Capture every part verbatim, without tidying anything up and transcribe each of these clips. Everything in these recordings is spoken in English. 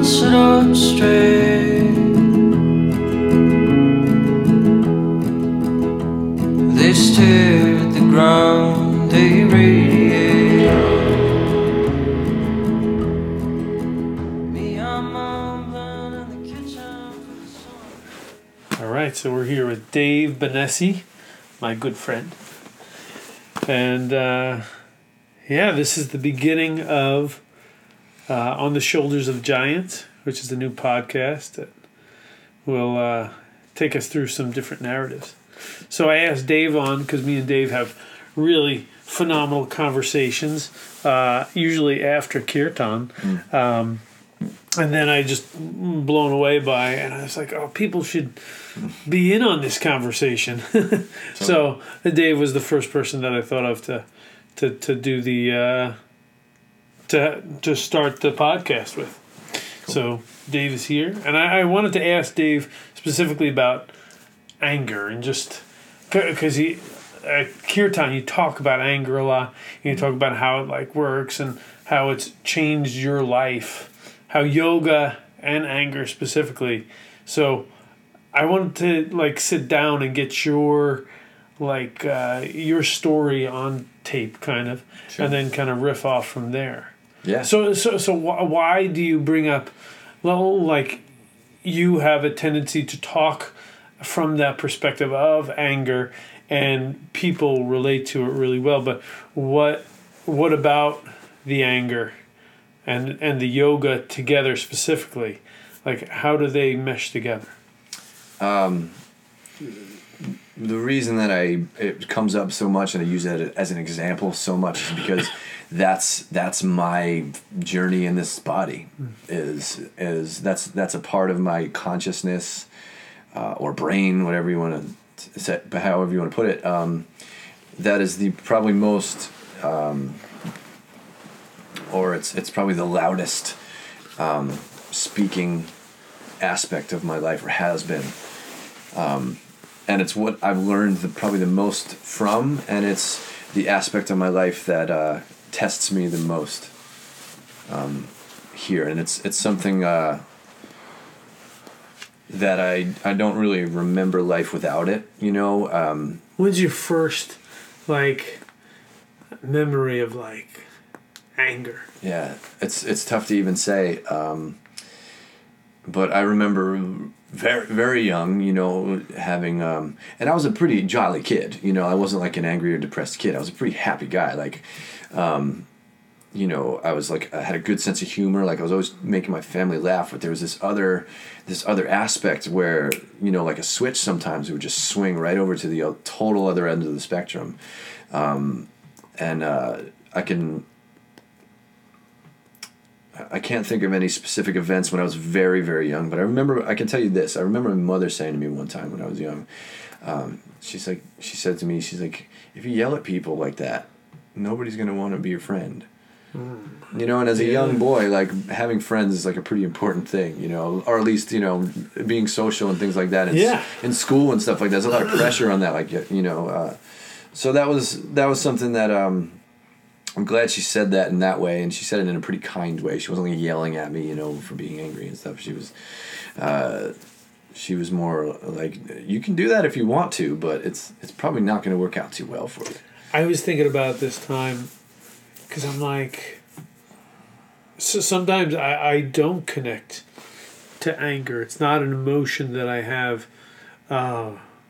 set up straight. They stare at the ground, they radiate. Me, I'm on in the kitchen for the sun. All right, so we're here with Dave Benessi, my good friend. And uh, yeah, this is the beginning of uh, On the Shoulders of Giants, which is a new podcast that will uh, take us through some different narratives. So I asked Dave on because me and Dave have really phenomenal conversations, uh, usually after Kirtan. Mm. Um, and then I just blown away by, and I was like, oh, people should be in on this conversation. So Dave was the first person that I thought of to to, to do the uh, to to start the podcast with. Cool. So Dave is here, and I, I wanted to ask Dave specifically about anger and just because he at Kirtan you talk about anger a lot. You talk about how it like works and how it's changed your life. How yoga and anger specifically. So I wanted to like sit down and get your like uh, your story on tape, kind of, sure. And then kind of riff off from there. Yeah. So so so wh- why do you bring up? Well, like you have a tendency to talk from that perspective of anger, and people relate to it really well. But what what about the anger? And and the yoga together specifically, like how do they mesh together? Um, the reason that I it comes up so much and I use it as an example so much is because that's that's my journey in this body. Is is that's that's a part of my consciousness uh, or brain, whatever you want to set, however you want to put it. Um, that is the probably most. Um, or it's it's probably the loudest um, speaking aspect of my life, or has been. Um, and it's what I've learned the, probably the most from, and it's the aspect of my life that uh, tests me the most um, here. And it's it's something uh, that I, I don't really remember life without it, you know. Um, When's your first, like, memory of, like, anger? Yeah, it's it's tough to even say, um, but I remember very very young, you know, having um, and I was a pretty jolly kid, you know. I wasn't like an angry or depressed kid. I was a pretty happy guy, like, um, you know, I was like I had a good sense of humor. Like I was always making my family laugh, but there was this other this other aspect where, you know, like a switch sometimes it would just swing right over to the total other end of the spectrum, um, and uh, I can. I can't think of any specific events when I was very, very young, but I remember, I can tell you this. I remember my mother saying to me one time when I was young, um, she's like, she said to me, she's like, if you yell at people like that, nobody's going to want to be your friend. Mm. You know, and as a young boy, like, having friends is like a pretty important thing, you know, or at least, you know, being social and things like that. In, yeah. in school and stuff like that. There's a lot of pressure on that, like, you know. Uh, so that was, that was something that, um, I'm glad she said that in that way, and she said it in a pretty kind way. She wasn't like yelling at me, you know, for being angry and stuff. She was, uh, she was more like, you can do that if you want to, but it's it's probably not going to work out too well for you. I was thinking about this time, because I'm like, so sometimes I, I don't connect to anger. It's not an emotion that I have. Uh,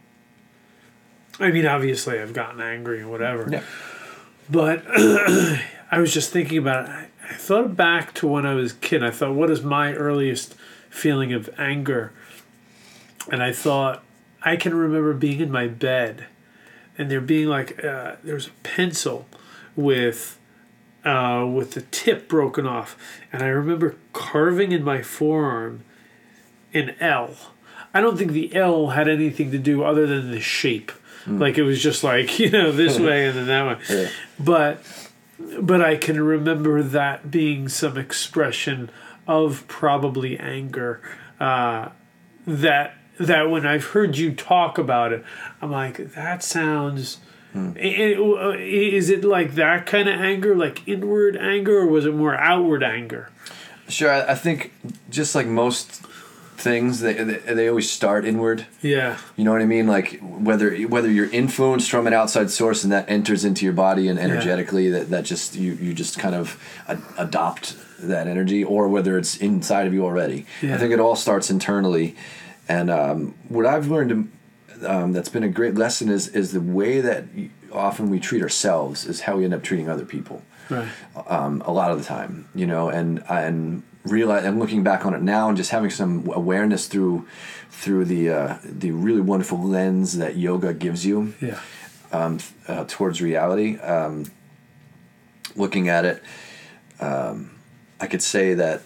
I mean, obviously I've gotten angry and whatever. Yeah. But I was just thinking about it. I, I thought back to when I was a kid. I thought, what is my earliest feeling of anger? And I thought, I can remember being in my bed and there being like, uh, there was a pencil with, uh, with the tip broken off. And I remember carving in my forearm an L. I don't think the L had anything to do other than the shape. Mm. Like it was just like, you know, this way and then that way. Yeah. But but I can remember that being some expression of probably anger. Uh, that that when I've heard you talk about it, I'm like, that sounds... Mm. Is it like that kind of anger, like inward anger, or was it more outward anger? Sure, I, I think just like most things, they, they they always start inward. Yeah. You know what I mean? Like whether whether you're influenced from an outside source and that enters into your body and energetically, yeah. that, that just you, you just kind of a, adopt that energy, or whether it's inside of you already. Yeah. I think it all starts internally, and um, what I've learned um, that's been a great lesson is is the way that often we treat ourselves is how we end up treating other people. Right. Um, a lot of the time, you know, and and realize and looking back on it now and just having some awareness through through the uh, the really wonderful lens that yoga gives you. Yeah. Um, uh, towards reality. Um, looking at it, um, I could say that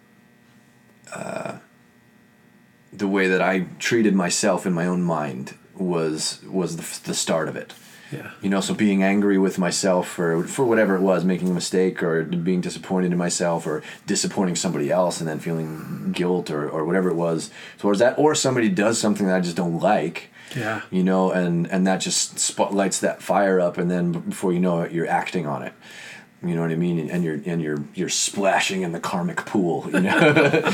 uh, the way that I treated myself in my own mind was was the, the start of it. Yeah. You know, so being angry with myself for for whatever it was, making a mistake or being disappointed in myself or disappointing somebody else and then feeling guilt or, or whatever it was towards that, or somebody does something that I just don't like. Yeah. You know, and, and that just spotlights that fire up, and then before you know it, you're acting on it. You know what I mean? And you're and you're you're splashing in the karmic pool. You know,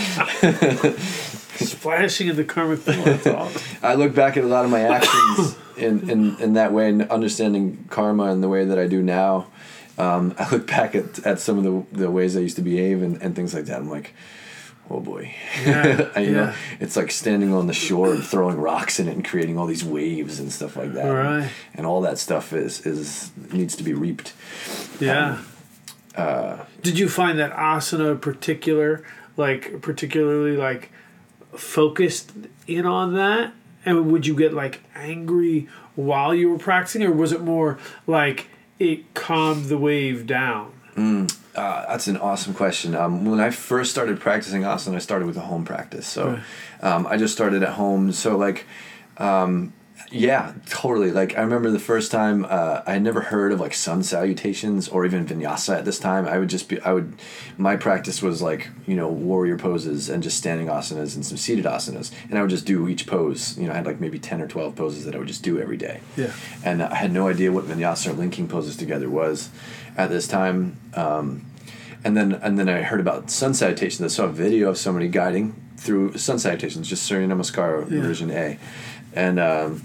splashing in the karmic pool. That's awesome. I look back at a lot of my actions in, in, in that way, and understanding karma in the way that I do now. Um, I look back at, at some of the the ways I used to behave and, and things like that. I'm like, oh boy. Yeah, you yeah. know, it's like standing on the shore and throwing rocks in it and creating all these waves and stuff like that. Right. And all that stuff is is needs to be reaped. Yeah. Um, uh, Did you find that asana particular, like particularly like focused in on that? And would you get like angry while you were practicing, or was it more like it calmed the wave down? Mm, uh, that's an awesome question. Um, when I first started practicing asana, I started with a home practice. So um, I just started at home. So like, um, yeah, totally. Like I remember the first time uh, I had never heard of like sun salutations or even vinyasa at this time. I would just be, I would, my practice was like, you know, warrior poses and just standing asanas and some seated asanas. And I would just do each pose. You know, I had like maybe ten or twelve poses that I would just do every day. Yeah. And I had no idea what vinyasa or linking poses together was at this time. Um, and then and then I heard about sun salutations. I saw a video of somebody guiding through sun salutations, just Surya Namaskar Yeah. version A. And, um,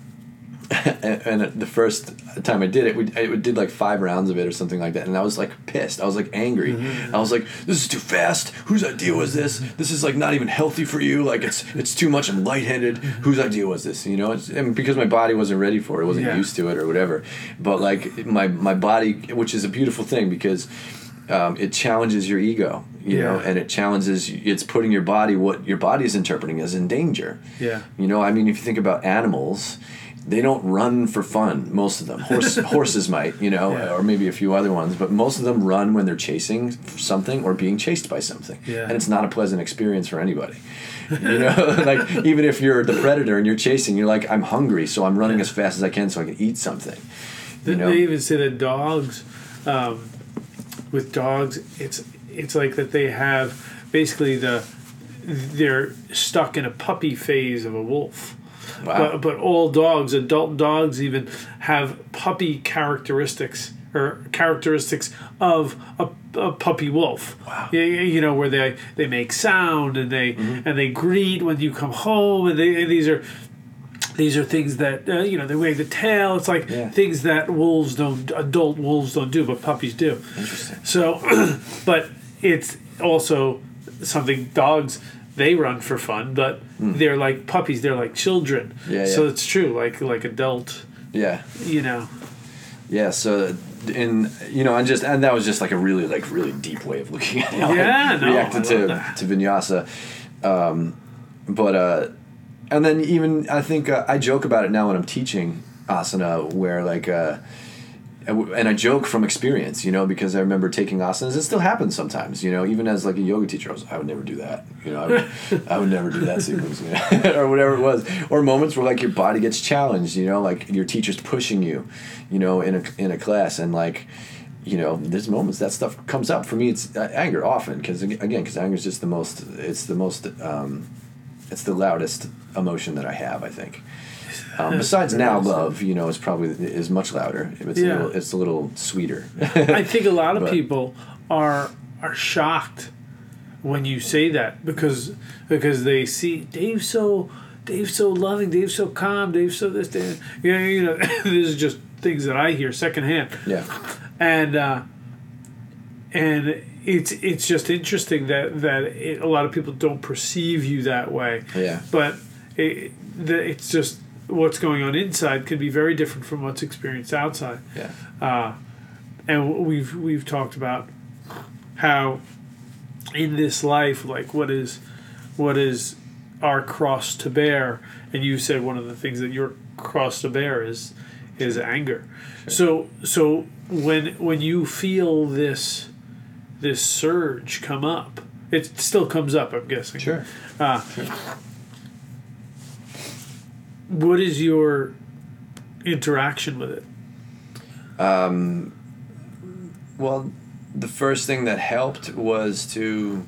and, and the first time I did it, we I did like five rounds of it or something like that, and I was like pissed. I was like angry. Mm-hmm. I was like, "This is too fast. Whose idea was this? This is like not even healthy for you. Like it's it's too much. I'm lightheaded. Whose idea was this? You know?" It's, and because my body wasn't ready for it, wasn't Yeah. used to it or whatever. But like my my body, which is a beautiful thing because um, it challenges your ego, you Yeah. know, and it challenges. It's putting your body what your body is interpreting as in danger. Yeah. You know, I mean, if you think about animals. They don't run for fun, most of them. Horse, horses might, you know, Yeah. or maybe a few other ones, but most of them run when they're chasing something or being chased by something. Yeah. And it's not a pleasant experience for anybody. You know, like even if you're the predator and you're chasing, you're like, I'm hungry, so I'm running Yeah. as fast as I can so I can eat something. They, You know? they even say that dogs, um, with dogs, it's it's like that they have basically the they're stuck in a puppy phase of a wolf. Wow. But, but all dogs, adult dogs even, have puppy characteristics or characteristics of a, a puppy wolf. Wow. Yeah, yeah, you know, where they they make sound and they Mm-hmm. and they greet when you come home, and, they, and these are these are things that uh, you know, they wag the tail. It's like Yeah. things that wolves don't, adult wolves don't do, but puppies do. Interesting. So, but it's also something dogs. They run for fun, but they're like puppies. They're like children. Yeah, So yeah. it's true. Like like adult, Yeah. you know. Yeah, so in you know, and just and that was just like a really like really deep way of looking at how Yeah, I no, reacted I to love that. to vinyasa, um, but uh, and then even I think uh, I joke about it now when I'm teaching asana, where like uh, and I joke from experience, you know, because I remember taking asanas. It still happens sometimes, you know, even as like a yoga teacher, I was I would never do that, you know, I would, I would never do that sequence, you know, or whatever it was, or moments where like your body gets challenged, you know, like your teacher's pushing you, you know, in a in a class, and like, you know, there's moments that stuff comes up. For me, it's uh, anger often, because again, because anger is just the most, it's the most, um, it's the loudest emotion that I have, I think. Um, besides now, love, you know, is probably is much louder. It's Yeah. a little, it's a little sweeter. I think a lot of But- people are are shocked when you say that because because they see Dave's so Dave's so loving, Dave's so calm, Dave's so this, Dave, you know, you know this is just things that I hear secondhand. Yeah. And uh, and it's it's just interesting that that it, a lot of people don't perceive you that way. Yeah. But it, the, it's just what's going on inside could be very different from what's experienced outside. Yeah. Uh, and we've we've talked about how in this life, like what is what is our cross to bear, and you said one of the things that your cross to bear is is anger. Sure. So so when when you feel this this surge come up, it still comes up, I'm guessing. Sure. Uh, sure. What is your interaction with it? Um, well, the first thing that helped was to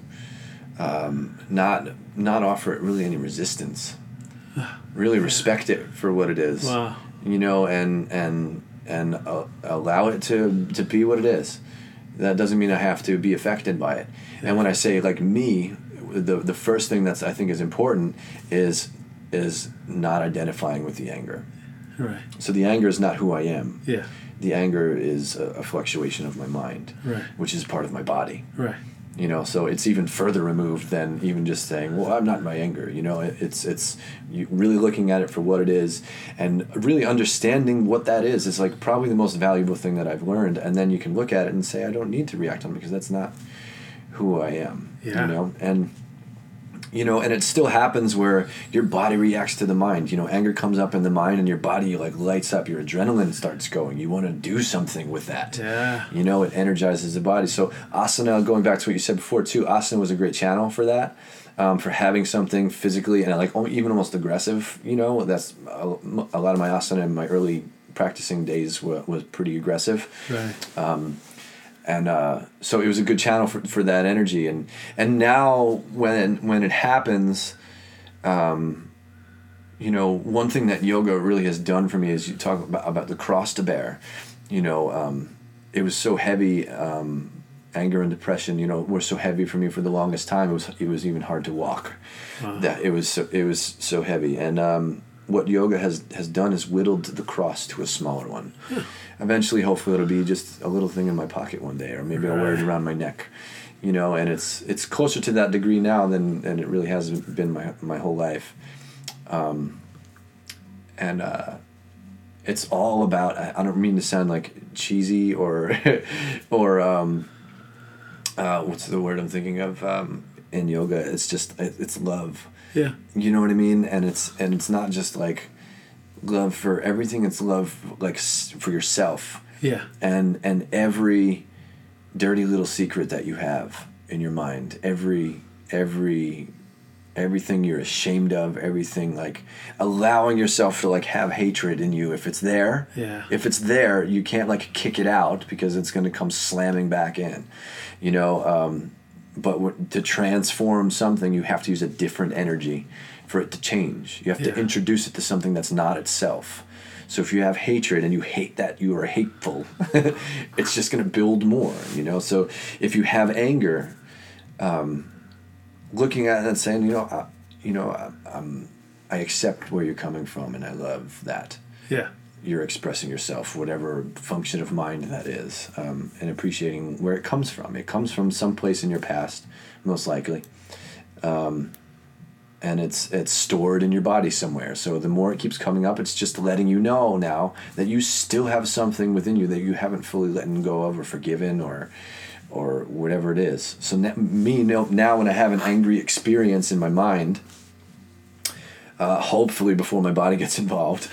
um, not not offer it really any resistance. Really respect it for what it is. Wow. You know, and and and uh, allow it to to be what it is. That doesn't mean I have to be affected by it. Yeah. And when I say like me, the the first thing that's I think is important is is not identifying with the anger. Right. So the anger is not who I am. Yeah. The anger is a, a fluctuation of my mind, right. which is part of my body. Right. You know, so it's even further removed than even just saying, "Well, I'm not my anger." You know, it, it's it's you really looking at it for what it is, and really understanding what that is is like probably the most valuable thing that I've learned. And then you can look at it and say, "I don't need to react on it because that's not who I am." Yeah. You know, and. You know, and it still happens where your body reacts to the mind. You know, anger comes up in the mind and your body like lights up. Your adrenaline starts going. You want to do something with that. Yeah. You know, it energizes the body. So asana, going back to what you said before too, asana was a great channel for that, um, for having something physically and like even almost aggressive. You know, that's a, a lot of my asana in my early practicing days was, was pretty aggressive. Right. Um, And uh, so it was a good channel for, for that energy, and and now when when it happens, um, you know, one thing that yoga really has done for me is you talk about about the cross to bear. You know, um, it was so heavy. Um, anger and depression, you know, were so heavy for me for the longest time. It was it was even hard to walk. Wow. That it was so, it was so heavy, and um, what yoga has has done is whittled the cross to a smaller one. Huh. Eventually, hopefully, it'll be just a little thing in my pocket one day, or maybe I'll wear it around my neck, you know. And it's it's closer to that degree now than than it really has been my my whole life. Um, and uh, it's all about. I don't mean to sound like cheesy or or um, uh, what's the word I'm thinking of um, in yoga? It's just it's love. Yeah. You know what I mean? And it's and it's not just like love for everything. It's love like for yourself. Yeah. And and every dirty little secret that you have in your mind, every every everything you're ashamed of, everything, like allowing yourself to like have hatred in you if it's there. Yeah. If it's there, you can't like kick it out because it's going to come slamming back in. You know, um but to transform something, you have to use a different energy for it to change. You have yeah. to introduce it to something that's not itself. So if you have hatred and you hate that you are hateful, it's just going to build more, you know? So if you have anger, um, looking at it and saying, you know, I, you know, I, I'm, I accept where you're coming from and I love that. Yeah. You're expressing yourself, whatever function of mind that is, um, and appreciating where it comes from. It comes from some place in your past, most likely, um, and it's it's stored in your body somewhere. So the more it keeps coming up, it's just letting you know now that you still have something within you that you haven't fully let go of or forgiven or or whatever it is. So now, me now when I have an angry experience in my mind, Uh, hopefully before my body gets involved,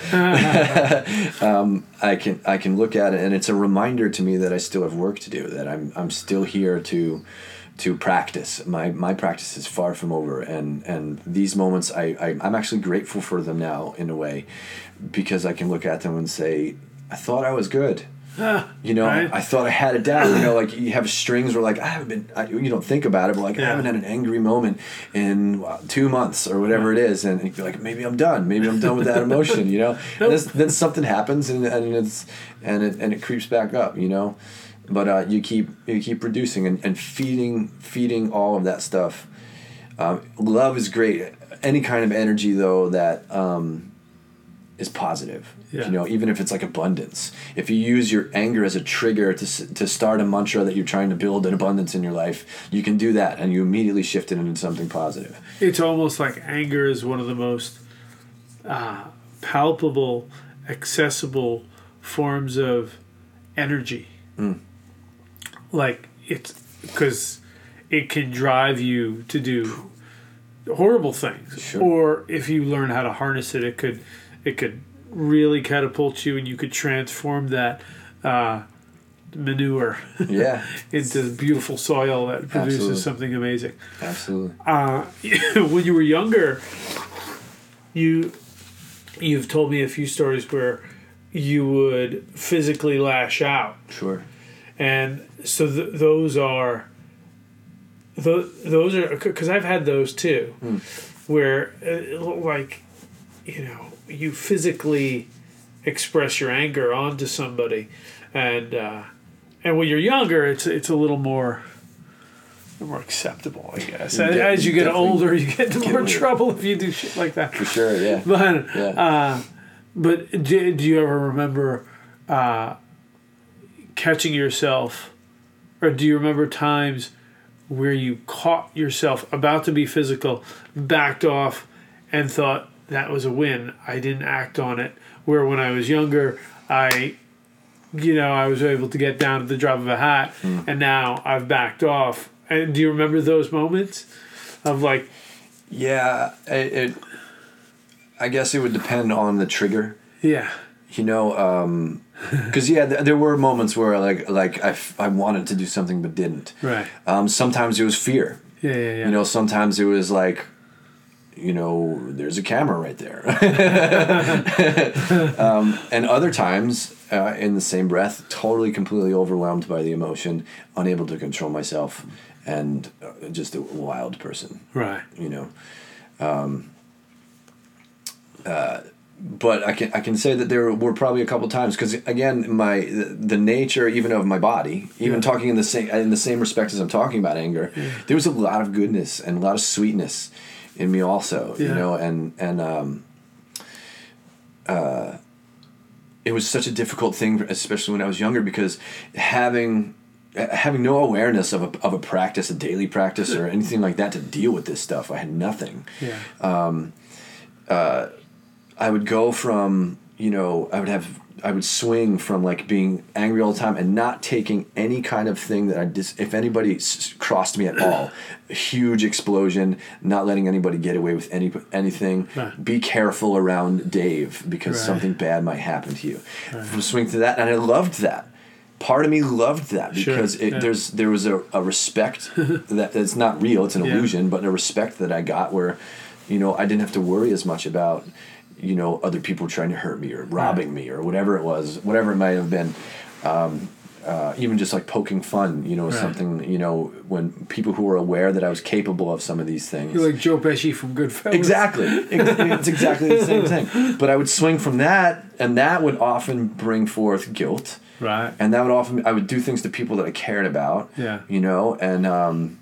um, I can I can look at it and it's a reminder to me that I still have work to do. That I'm I'm still here to to practice. My my practice is far from over, and, and these moments I, I I'm actually grateful for them now in a way, because I can look at them and say, I thought I was good. You know, right. I thought I had it down. You know, like you have strings where like I haven't been. I, you don't think about it, but like yeah. I haven't had an angry moment in uh, two months or whatever it is, and you're like maybe I'm done. Maybe I'm done with that emotion. You know, nope. then, then something happens and, and it's and it and it creeps back up. You know, but uh, you keep you keep producing and, and feeding feeding all of that stuff. Um, love is great. Any kind of energy though that um, is positive. Yeah. You know, even if it's like abundance. If you use your anger as a trigger to s- to start a mantra that you're trying to build an abundance in your life, you can do that, and you immediately shift it into something positive. It's almost like anger is one of the most uh, palpable, accessible forms of energy. Mm. Like it's because it can drive you to do horrible things, Sure. or if you learn how to harness it, it could it could really catapult you, and you could transform that uh, manure Yeah, into beautiful soil that produces Absolutely. something amazing. absolutely. Uh, when you were younger, you you've told me a few stories where you would physically lash out, Sure. and so th- those are th- those are because I've had those too, Mm. where uh, like you know you physically express your anger onto somebody, and uh, and when you're younger, it's it's a little more. More acceptable, I guess. You As, get- as you you get definitely older, you get into get more with it. trouble if you do shit like that. For sure, yeah. But Yeah. uh, but do, do you ever remember uh, catching yourself, or do you remember times where you caught yourself about to be physical, backed off, and thought that was a win? I didn't act on it. Where when I was younger, I, you know, I was able to get down at the drop of a hat, Mm. and now I've backed off. And do you remember those moments of like, Yeah, it, it. I guess it would depend on the trigger. yeah, You know, because yeah, th- there were moments where like like I, f- I wanted to do something but didn't. right, Um, sometimes it was fear. yeah, yeah, yeah. You know, sometimes it was like, you know, there's a camera right there. um, and other times, uh, in the same breath, totally, completely overwhelmed by the emotion, unable to control myself, and uh, just a wild person. right, You know. Um, uh, but I can I can say that there were probably a couple times because again my the, the nature even of my body, even Yeah. talking in the same in the same respect as I'm talking about anger, Yeah. there was a lot of goodness and a lot of sweetness in me also. You Yeah. know, and and um, uh, it was such a difficult thing, especially when I was younger, because having having no awareness of a of a practice, a daily practice, or anything like that to deal with this stuff, I had nothing. yeah, I would go from, you know, I would have, I would swing from like being angry all the time and not taking any kind of thing that I dis, if anybody s- crossed me at all, a huge explosion, not letting anybody get away with any anything. Right. Be careful around Dave because Right. something bad might happen to you. From swing to that, and I loved that. Part of me loved that Sure, because it, yeah. there's there was a, a respect that it's not real, it's an Yeah. illusion, but a respect that I got where, you know, I didn't have to worry as much about, you know, other people trying to hurt me or robbing me or whatever it was, whatever it might have been. Um, uh, even just like poking fun, you know, Right. something, you know, when people who were aware that I was capable of some of these things. you're like Joe Pesci from Goodfellas. Exactly. Ex- It's exactly the same thing. But I would swing from that, and that would often bring forth guilt. Right. And that would often, I would do things to people that I cared about. Yeah. You know, and um,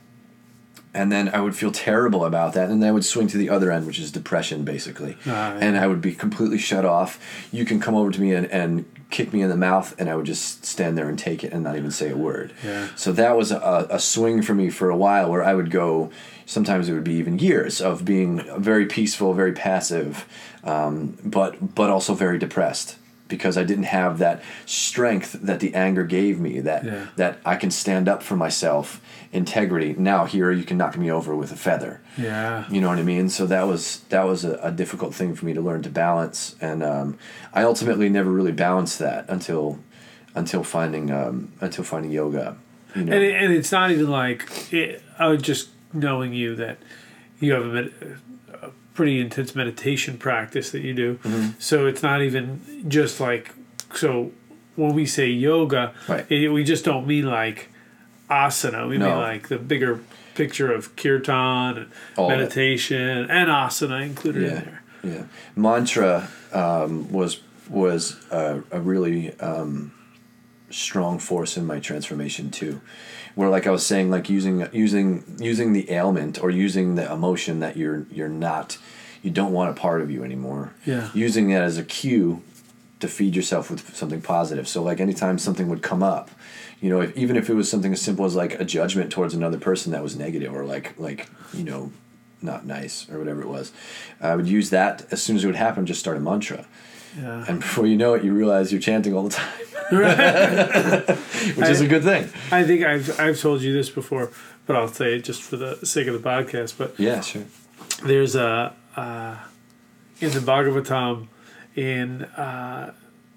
and then I would feel terrible about that, and then I would swing to the other end, which is depression, basically. Ah, yeah. And I would be completely shut off. You can come over to me and, and kick me in the mouth, and I would just stand there and take it and not even say a word. Yeah. So that was a, a swing for me for a while, where I would go, sometimes it would be even years of being very peaceful, very passive, um, but but also very depressed, because I didn't have that strength that the anger gave me, that Yeah. that I can stand up for myself, integrity. Now here you can knock me over with a feather. Yeah. You know what I mean? So that was that was a, a difficult thing for me to learn to balance, and um, I ultimately never really balanced that until until finding um, until finding yoga. You know? And it, and it's not even like it, I was just knowing you that you have a, med, a pretty intense meditation practice that you do. Mm-hmm. So it's not even just like, so when we say yoga, Right. it, we just don't mean like asana. We No. mean like the bigger picture of kirtan and All of it. meditation and asana included in Yeah, there. yeah. Mantra um, was was a, a really um, strong force in my transformation too, where like I was saying, like using using using the ailment or using the emotion that you're you're not, you don't want a part of you anymore. Yeah. Using it as a cue to feed yourself with something positive. So like anytime something would come up, you know, if, even if it was something as simple as like a judgment towards another person that was negative or like like you know, not nice or whatever it was, I would use that as soon as it would happen. Just start a mantra. Yeah. And before you know it, you realize you're chanting all the time, which is a good thing. I think I've I've told you this before, but I'll say it just for the sake of the podcast. But Yeah, sure. there's a uh, in the Bhagavatam in uh,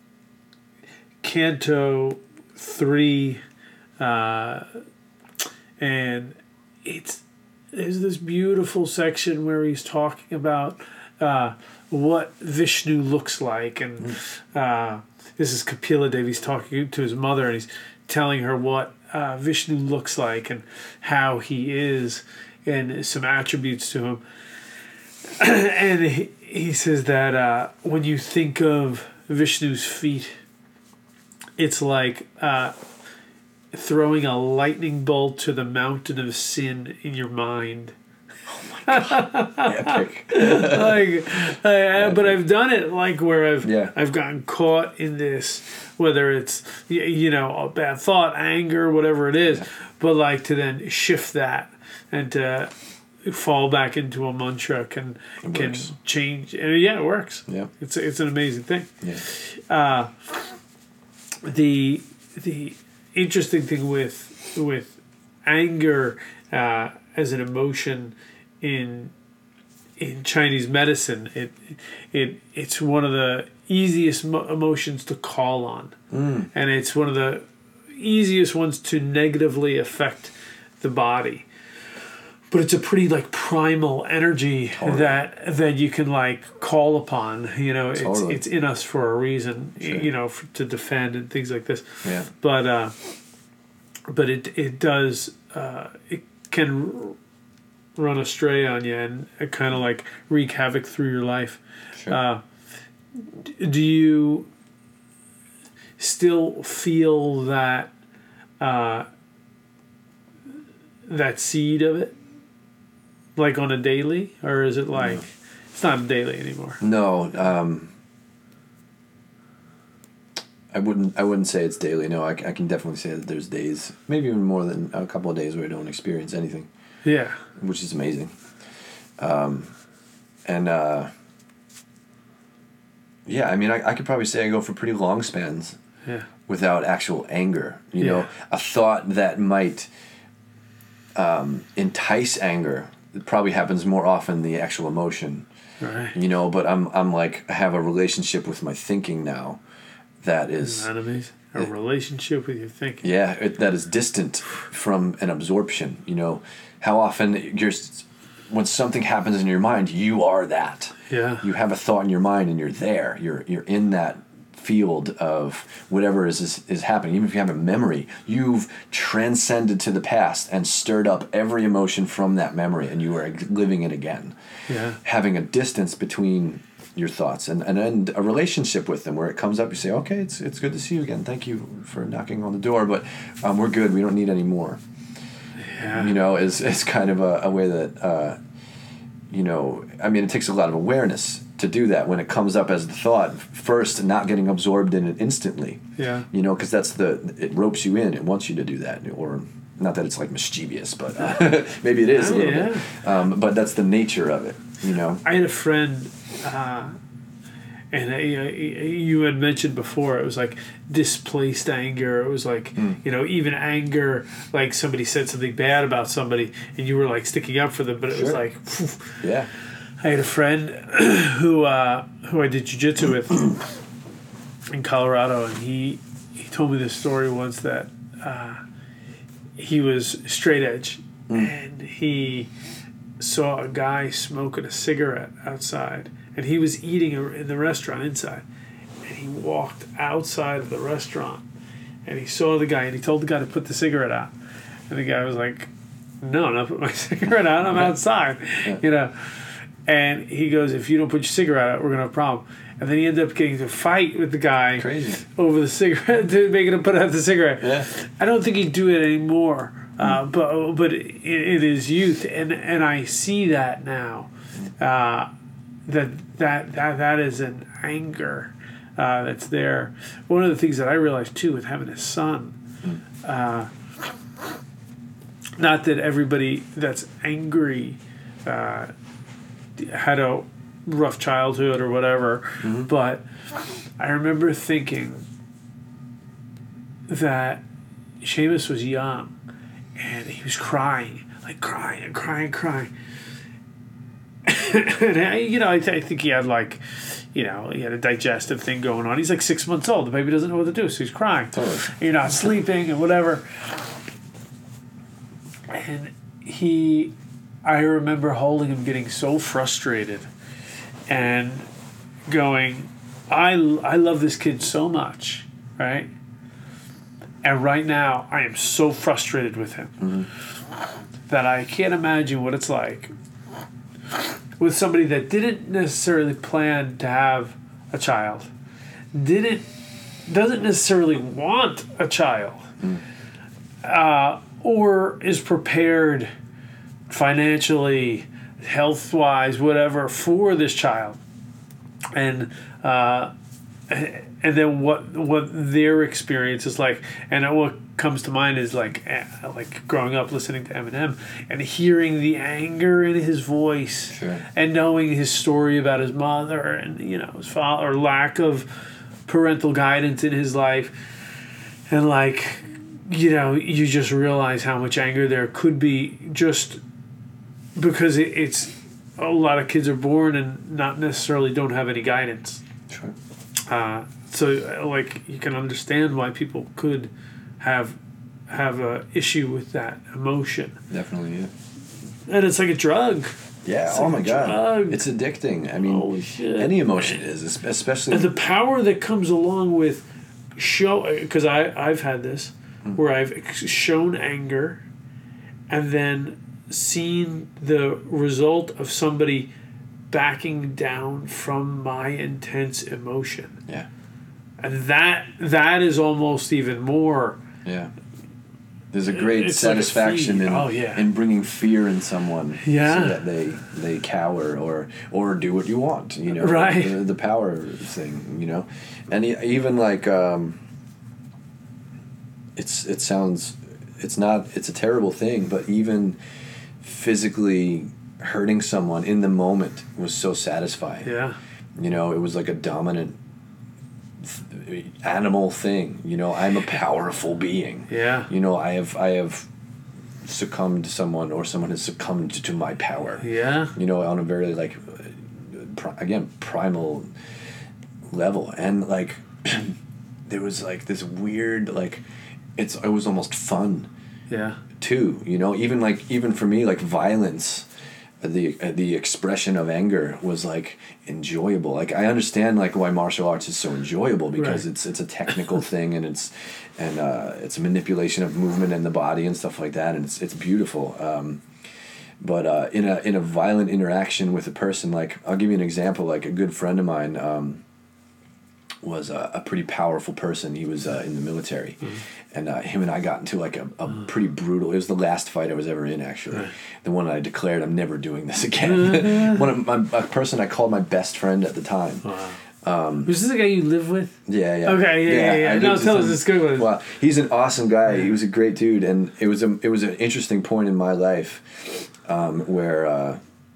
Canto three, uh, and it's there's this beautiful section where he's talking about uh, what Vishnu looks like, and uh, this is Kapila Dev. He's talking to his mother, and he's telling her what uh, Vishnu looks like and how he is, and some attributes to him. And he, he says that uh, when you think of Vishnu's feet, it's like uh, throwing a lightning bolt to the mountain of sin in your mind. Epic. like, I, but I've done it like where I've Yeah. I've gotten caught in this, whether it's y- you know a bad thought, anger, whatever it is, but like to then shift that and to fall back into a mantra can It can works. change. And yeah, it works. Yeah. It's it's an amazing thing. Yeah. Uh, the the interesting thing with with anger uh, as an emotion in in Chinese medicine, it it it's one of the easiest mo- emotions to call on, Mm. and it's one of the easiest ones to negatively affect the body. But it's a pretty like primal energy Totally. that that you can like call upon. You know, it's Totally. it's in us for a reason. y- Sure. You know, for, to defend and things like this. Yeah. But uh, but it it does uh, it can r- run astray on you and kind of like wreak havoc through your life. Sure. Uh, d- do you still feel that uh, that seed of it, like on a daily, or is it like No. it's not daily anymore? No, um, I wouldn't. I wouldn't say it's daily. No, I, c- I can definitely say that there's days, maybe even more than a couple of days, where I don't experience anything, Yeah, which is amazing. Um, and uh, yeah, I mean, I, I could probably say I go for pretty long spans yeah, without actual anger. You Yeah. know, a thought that might um, entice anger. It probably happens more often than the actual emotion. right. You know, but I'm I'm like I have a relationship with my thinking now that is Isn't that amazing? A relationship with your thinking. yeah it, that is distant from an absorption. You know, how often you're s- when something happens in your mind, you are that. Yeah, You have a thought in your mind, and you're there. You're you're in that field of whatever is, is is happening. Even if you have a memory, you've transcended to the past and stirred up every emotion from that memory, and you are living it again. yeah, Having a distance between your thoughts and, and, and a relationship with them where it comes up, you say, okay, it's it's good to see you again. Thank you for knocking on the door, but um, we're good. We don't need any more. yeah. You know, is is kind of a, a way that, uh, you know, I mean, it takes a lot of awareness to do that when it comes up as the thought first, not getting absorbed in it instantly. Yeah. You know, because that's the, it ropes you in. It wants you to do that. Or not that it's like mischievous, but uh, maybe it is a little Yeah. bit. Um, but that's the nature of it, you know. I had a friend, uh, and I, I, you had mentioned before, it was like displaced anger. It was like, you know, even anger, like somebody said something bad about somebody, and you were like sticking up for them, but it was Sure. like, phew. Yeah. I had a friend who uh, who I did jiu-jitsu with in Colorado, and he he told me this story once that uh, he was straight edge, and he saw a guy smoking a cigarette outside, and he was eating in the restaurant inside, and he walked outside of the restaurant, and he saw the guy, and he told the guy to put the cigarette out, and the guy was like, "No, I'm not putting my cigarette out. I'm outside," Yeah. you know. And he goes, if you don't put your cigarette out, we're gonna have a problem. And then he ended up getting into a fight with the guy Crazy. over the cigarette to make him put out the cigarette. Yeah. I don't think he'd do it anymore, uh, but but in, in his youth, and and I see that now, uh, that that that that is an anger uh, that's there. One of the things that I realized too with having a son, uh, not that everybody that's angry uh, had a rough childhood or whatever, Mm-hmm. but I remember thinking that Seamus was young and he was crying, like crying and crying and crying. And I, you know, I, th- I think he had like, you know, he had a digestive thing going on. He's like six months old. The baby doesn't know what to do, so he's crying. Totally. You're not sleeping and whatever. And he, I remember holding him, getting so frustrated, and going, I, I love this kid so much, right? And right now, I am so frustrated with him Mm-hmm. that I can't imagine what it's like with somebody that didn't necessarily plan to have a child, didn't doesn't necessarily want a child, uh, or is prepared financially, health wise, whatever, for this child, and uh, and then what what their experience is like, and what comes to mind is like eh, like growing up listening to Eminem and hearing the anger in his voice, Sure. and knowing his story about his mother and you know his father, or lack of parental guidance in his life, and like you know you just realize how much anger there could be just because it, it's a lot of kids are born and not necessarily don't have any guidance. Sure. Uh, so, like, you can understand why people could have have a issue with that emotion, Definitely, yeah. and it's like a drug. Yeah, It's oh like my a god. drug. It's addicting. I mean, Holy shit. any emotion is, es- especially... And the power that comes along with show, because I I've had this where I've ex- shown anger, and then seen the result of somebody backing down from my intense emotion. Yeah, And that that is almost even more. yeah. There's a great It's like a satisfaction feed. in, Oh, yeah. in bringing fear in someone Yeah. so that they, they cower or or do what you want, you know. Right. The, the power thing, you know. And e- even like... Um, it's it sounds... It's not... It's a terrible thing, but even physically hurting someone in the moment was so satisfying. Yeah. You know, it was like a dominant th- animal thing. You know, I'm a powerful being. Yeah. You know, I have I have succumbed to someone, or someone has succumbed to my power. Yeah. You know, on a very like, pri- again, primal level, and like, there was like this weird like, it's it was almost fun Yeah. too. You know, even like even for me, like violence. The uh, the expression of anger was like enjoyable. Like I understand like why martial arts is so enjoyable, because Right. it's it's a technical thing, and it's and uh, it's a manipulation of movement in the body and stuff like that, and it's it's beautiful. Um, but uh, in a in a violent interaction with a person, like I'll give you an example. Like a good friend of mine um, was a, a pretty powerful person. He was uh, in the military. Mm-hmm. And uh, him and I got into like a, a pretty brutal... It was the last fight I was ever in, actually. Right. The one I declared I'm never doing this again. One of my, a person I called my best friend at the time. Wow. Um, Was this the guy you live with? Yeah, yeah. Okay, yeah, yeah, yeah. I No, lived tell with us him. this good one. Well, he's an awesome guy. He was a great dude, and it was a it was an interesting point in my life um, where uh,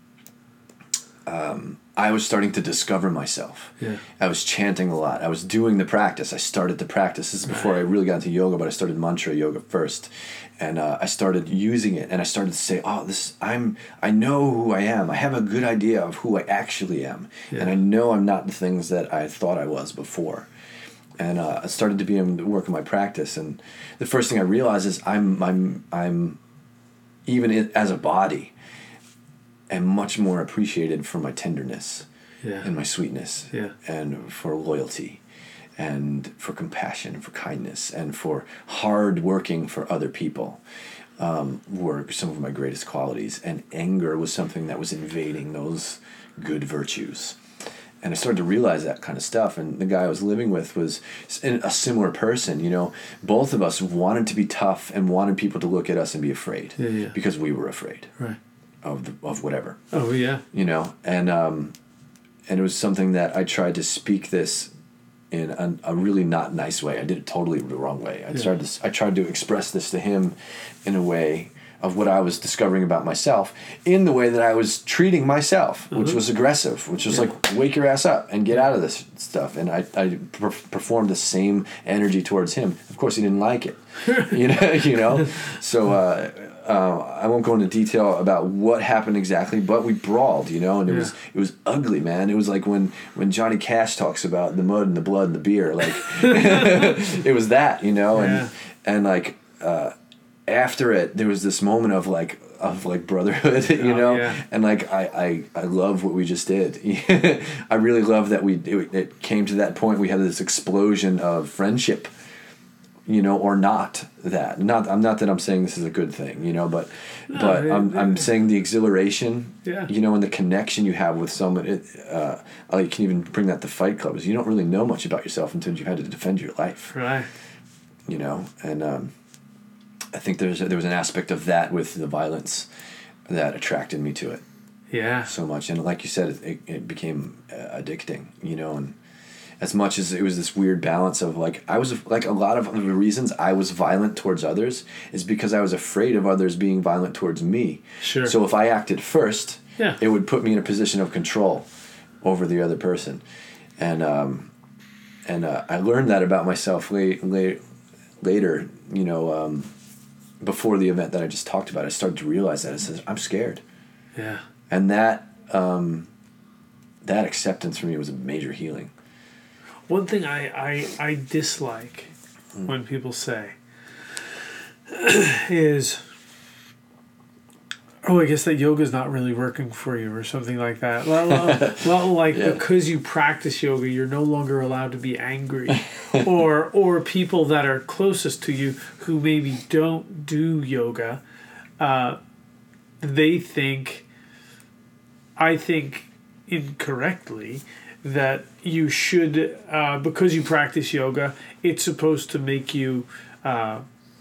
um, I was starting to discover myself. Yeah. I was chanting a lot. I was doing the practice. I started the practice. This is before I really got into yoga, but I started mantra yoga first, and uh, I started using it. And I started to say, "Oh, this I'm. I know who I am. I have a good idea of who I actually am, Yeah. and I know I'm not the things that I thought I was before." And uh, I started to be able to work on my practice. And the first thing I realized is I'm I'm I'm even in, as a body, am much more appreciated for my tenderness. Yeah. And my sweetness, Yeah. and for loyalty, and for compassion, for kindness, and for hard working for other people. um, were some of my greatest qualities, and anger was something that was invading those good virtues. And I started to realize that kind of stuff. And the guy I was living with was a similar person. You know, both of us wanted to be tough and wanted people to look at us and be afraid, Yeah, yeah. because we were afraid Right. of the, of whatever. Oh yeah. You know, and um, and it was something that I tried to speak this in a, a really not nice way. I did it totally the wrong way. I Yeah. started to, I tried to express this to him in a way of what I was discovering about myself, in the way that I was treating myself, which Mhm. was aggressive, which was Yeah. like, wake your ass up and get out of this stuff. And I, I per- performed the same energy towards him. Of course, he didn't like it, you know. You know, so uh, uh, I won't go into detail about what happened exactly, but we brawled, you know, and it Yeah. was it was ugly, man. It was like when when Johnny Cash talks about the mud and the blood and the beer, like it was that, you know, and Yeah. and like. Uh, after it, there was this moment of like of like brotherhood, you Oh, know, yeah. and like I, I I love what we just did. I really love that we it, it came to that point. We had this explosion of friendship, you know, or not that. Not I'm not that I'm saying this is a good thing, you know, but No, but it- I'm I'm it- saying the exhilaration, Yeah. you know, and the connection you have with someone. It, uh, oh, you can even bring that to Fight Clubs. You don't really know much about yourself until you had to defend your life, Right. you know, and. Um, I think there's there was an aspect of that with the violence that attracted me to it Yeah. so much, and like you said, it, it, it became uh, addicting, you know. And as much as it was this weird balance of like I was like a lot of the reasons I was violent towards others is because I was afraid of others being violent towards me. Sure. So if I acted first, Yeah. it would put me in a position of control over the other person, and um, and uh, I learned that about myself late, late, later, you know. Um, Before the event that I just talked about, I started to realize that. I said, I'm scared. Yeah. And that um, that acceptance for me was a major healing. One thing I, I, I dislike when people say is, oh, I guess that yoga's not really working for you or something like that. Well, well, well, like Yeah. because you practice yoga, you're no longer allowed to be angry. or or people that are closest to you who maybe don't do yoga, uh, they think, I think incorrectly, that you should, uh, because you practice yoga, it's supposed to make you uh,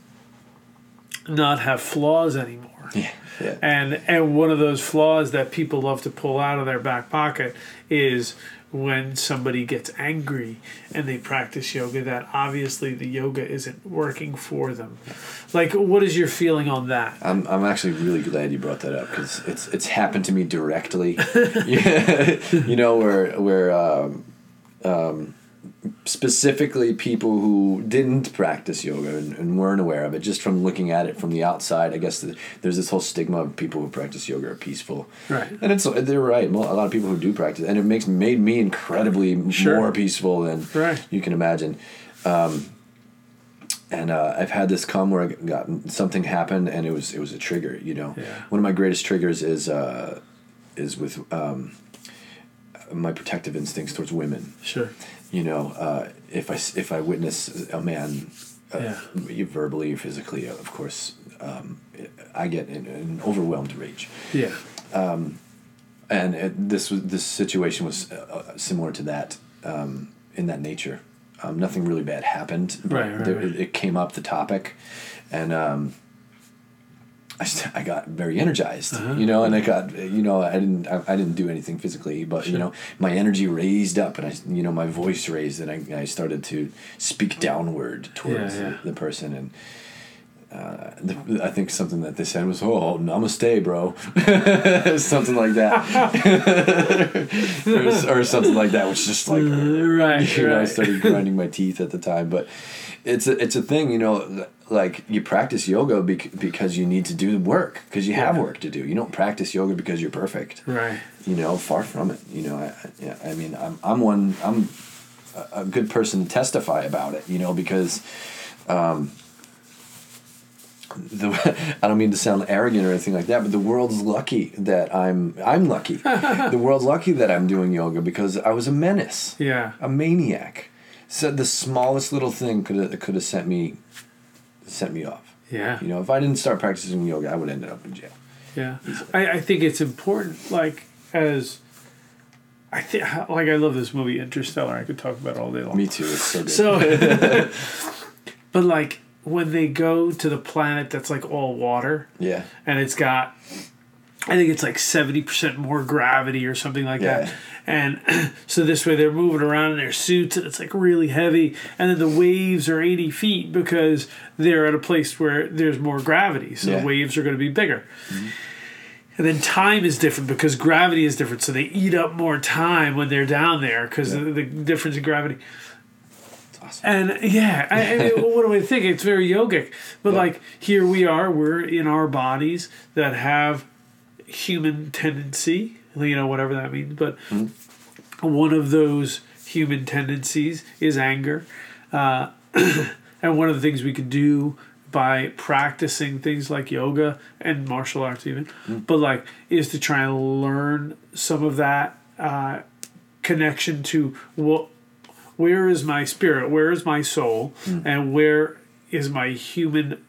not have flaws anymore. Yeah. Yeah. And and one of those flaws that people love to pull out of their back pocket is when somebody gets angry and they practice yoga, that obviously the yoga isn't working for them. Like, what is your feeling on that? I'm I'm actually really glad you brought that up because it's it's happened to me directly. Yeah, you know, where where um, um, specifically people who didn't practice yoga and, and weren't aware of it, just from looking at it from the outside. I guess the, there's this whole stigma of people who practice yoga are peaceful, Right. and it's they're right. A lot of people who do practice, and it makes made me incredibly Sure. more peaceful than Right. you can imagine. Um, and uh, I've had this come where I got something happened, and it was it was a trigger. You know, Yeah. one of my greatest triggers is uh, is with um, my protective instincts towards women. Sure. You know, uh, if I if I witness a man, uh, Yeah. verbally or physically, of course, um, I get an, an overwhelmed rage. Yeah. And it, this was this situation was uh, similar to that, um, in that nature. Um, nothing really bad happened, but Right, right, there, right. It, it came up the topic, and um, I st- I got very energized, Uh-huh. you know, and I got you know I didn't I, I didn't do anything physically, but Sure. you know my energy raised up, and I you know my voice raised, and I I started to speak downward towards Yeah, yeah. The, the person, and. Uh, the, I think something that they said was, "Oh, namaste, bro," something like that, or, or something like that, which is just like, Right, you know, I right. started grinding my teeth at the time. But it's a, it's a thing, you know, like you practice yoga bec- because you need to do work, because you have Yeah. work to do. You don't practice yoga because you're perfect. Right. You know, far from it. You know, I, I, yeah, I mean, I'm I'm one I'm a, a good person to testify about it. You know, because. Um, The, I don't mean to sound arrogant or anything like that, but the world's lucky that I'm I'm lucky. The world's lucky that I'm doing yoga because I was a menace, Yeah. a maniac. So the smallest little thing could have could have sent me sent me off. Yeah. You know, if I didn't start practicing yoga, I would have ended up in jail. Yeah. I, I think it's important, like, as... I think, like, I love this movie, Interstellar. I could talk about it all day long. Me too. It's so good. So, but, like, when they go to the planet that's, like, all water... Yeah. And it's got... I think it's like seventy percent more gravity or something like Yeah. that. And so this way they're moving around in their suits and it's like really heavy. And then the waves are eighty feet because they're at a place where there's more gravity. So Yeah. the waves are going to be bigger. Mm-hmm. And then time is different because gravity is different. So they eat up more time when they're down there because Yeah. of the difference in gravity. It's awesome. And yeah, I, I mean, what do I think? It's very yogic. But Yeah. like here we are, we're in our bodies that have human tendency, you know, whatever that means. But mm-hmm. one of those human tendencies is anger. Uh, and one of the things we could do by practicing things like yoga and martial arts even, mm-hmm. but like, is to try and learn some of that uh, connection to what, where is my spirit, where is my soul, mm-hmm. and where is my human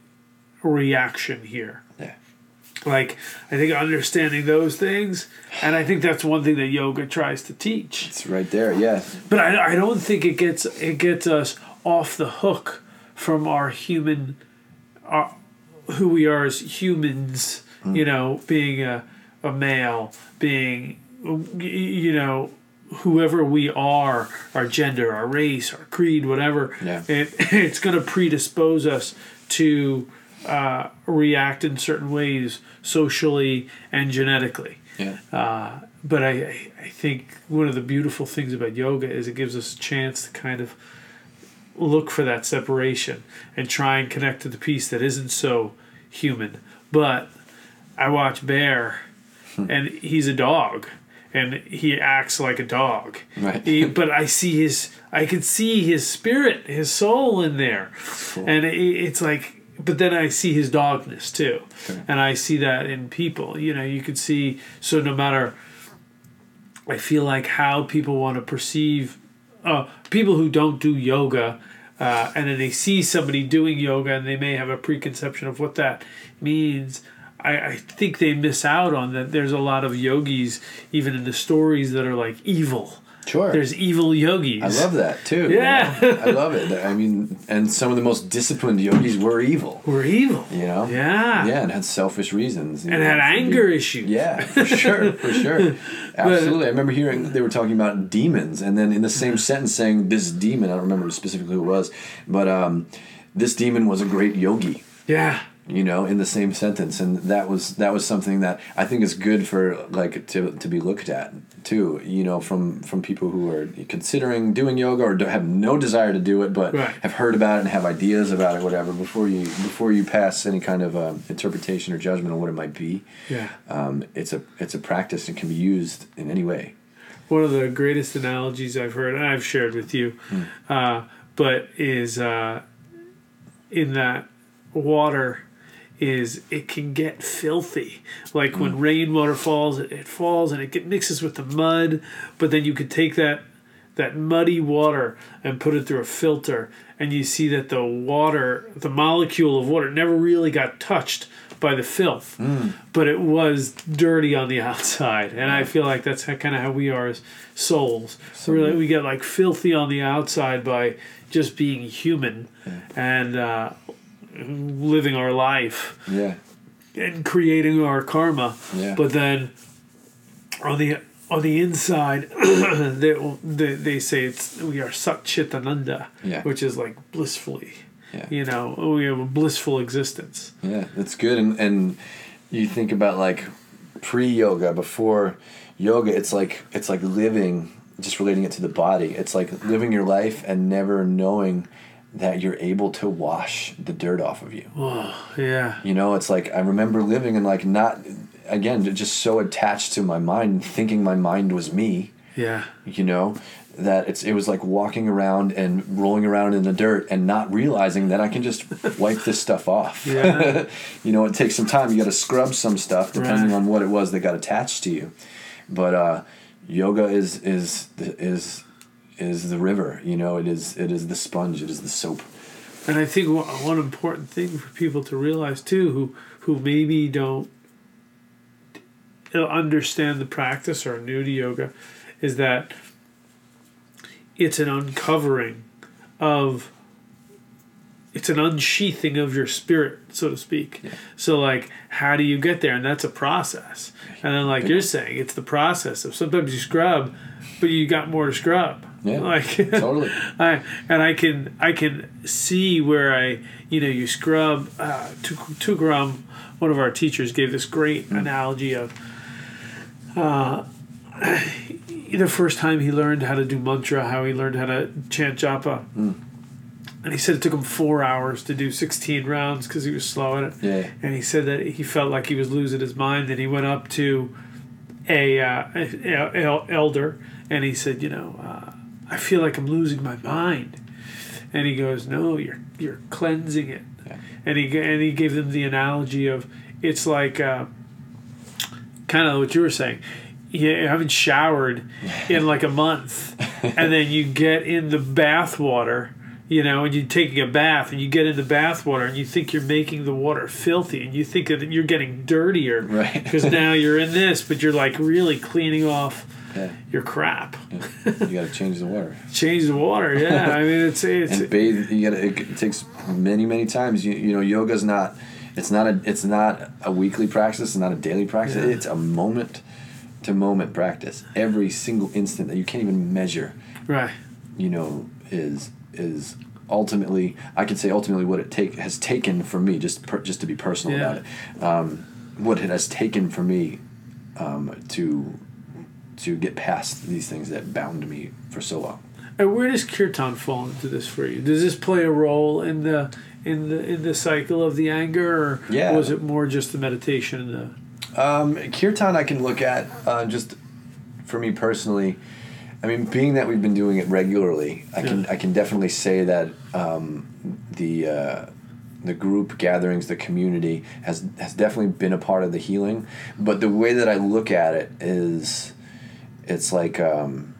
reaction here. Yeah. Like, I think understanding those things, and I think that's one thing that yoga tries to teach. It's right there, yeah. But I, I don't think it gets it gets us off the hook from our human, our, who we are as humans. Mm. You know, being a a male, being, you know, whoever we are, our gender, our race, our creed, whatever. Yeah. It it's going to predispose us to uh, react in certain ways socially and genetically. Yeah. Uh, but I, I think one of the beautiful things about yoga is it gives us a chance to kind of look for that separation and try and connect to the piece that isn't so human. But I watch Bear, and he's a dog, and he acts like a dog. Right. He, but I see his, I can see his spirit, his soul in there, Cool. and it, it's like. But then I see his dogness too, okay. and I see that in people. You know, you could see. So no matter, I feel like how people want to perceive, uh, people who don't do yoga, uh, and then they see somebody doing yoga, and they may have a preconception of what that means. I, I think they miss out on that. There's a lot of yogis, even in the stories, that are like evil. Sure. There's evil yogis. I love that too. Yeah. You know? I love it. I mean, and some of the most disciplined yogis were evil. We're evil. You know? Yeah. Yeah, and had selfish reasons. And know, had anger be, issues. Yeah, for sure, for sure. Absolutely. I remember hearing they were talking about demons, and then in the same sentence saying this demon, I don't remember specifically who it was, but um, this demon was a great yogi. Yeah. You know, in the same sentence, and that was that was something that I think is good for like to to be looked at too. You know, from from people who are considering doing yoga or have no desire to do it, but right. have heard about it and have ideas about it, whatever. Before you before you pass any kind of um, interpretation or judgment on what it might be, yeah, um, it's a it's a practice and can be used in any way. One of the greatest analogies I've heard, and I've shared with you, hmm. uh, but is uh, in that water. Is it can get filthy. Like mm. when rainwater falls, it, it falls and it get, mixes with the mud, but then you could take that that muddy water and put it through a filter, and you see that the water, the molecule of water, never really got touched by the filth, mm. but it was dirty on the outside. And I feel like that's kind of how we are as souls. So really, we get like filthy on the outside by just being human yeah. and uh, living our life, yeah, and creating our karma. Yeah. But then on the on the inside, they, they they say it's we are Sat Chit Ananda, yeah. which is like blissfully. Yeah. You know, we have a blissful existence. Yeah, that's good. And and you think about like pre-yoga, before yoga, it's like it's like living, just relating it to the body. It's like living your life and never knowing that you're able to wash the dirt off of you. Oh, yeah. You know, it's like I remember living and like not, again, just so attached to my mind, thinking my mind was me. Yeah. You know, that it's it was like walking around and rolling around in the dirt and not realizing that I can just wipe this stuff off. Yeah. You know, it takes some time. You got to scrub some stuff depending right. on what it was that got attached to you. But uh, yoga is is is is the river. You know, it is it is the sponge. It is the soap. And I think one one important thing for people to realize too, who who maybe don't understand the practice or are new to yoga, is that it's an uncovering of, it's an unsheathing of your spirit, so to speak. Yeah. So like, how do you get there? And that's a process. And then like you're saying, it's the process of sometimes you scrub, but you got more to scrub. Yeah, like totally. I and I can I can see where I you know you scrub. Uh, Tuk- Tukaram, one of our teachers, gave this great Mm. analogy of uh, the first time he learned how to do mantra, how he learned how to chant japa. Mm. And he said it took him four hours to do sixteen rounds because he was slow at it. Yeah. And he said that he felt like he was losing his mind. And he went up to a, uh, a, a elder and he said, you know, uh, I feel like I'm losing my mind. And he goes, no, you're you're cleansing it. Yeah. And he and he gave them the analogy of it's like uh, kind of what you were saying. You haven't showered in like a month, and then you get in the bath water. You know, and you're taking a bath, and you get in the bath water, and you think you're making the water filthy, and you think that you're getting dirtier, right? Because now you're in this, but you're like really cleaning off yeah. your crap. Yeah. You got to change the water. Change the water, yeah. I mean, it's it's and bathe. You got to. It, it takes many, many times. You you know, yoga's not. It's not a. It's not a weekly practice. It's not a daily practice. Yeah. It's a moment to moment practice. Every single instant that you can't even measure. right. You know, is. is ultimately, I can say ultimately what it take has taken for me, just per, just to be personal Yeah. about it, um, what it has taken for me um, to to get past these things that bound me for so long. And where does kirtan fall into this for you? Does this play a role in the in the in the cycle of the anger, or Yeah. was it more just the meditation and the? Um, kirtan I can look at uh, just for me personally. I mean, being that we've been doing it regularly, I can Yeah. I can definitely say that um, the uh, the group gatherings, the community has has definitely been a part of the healing. But the way that I look at it is, it's like um,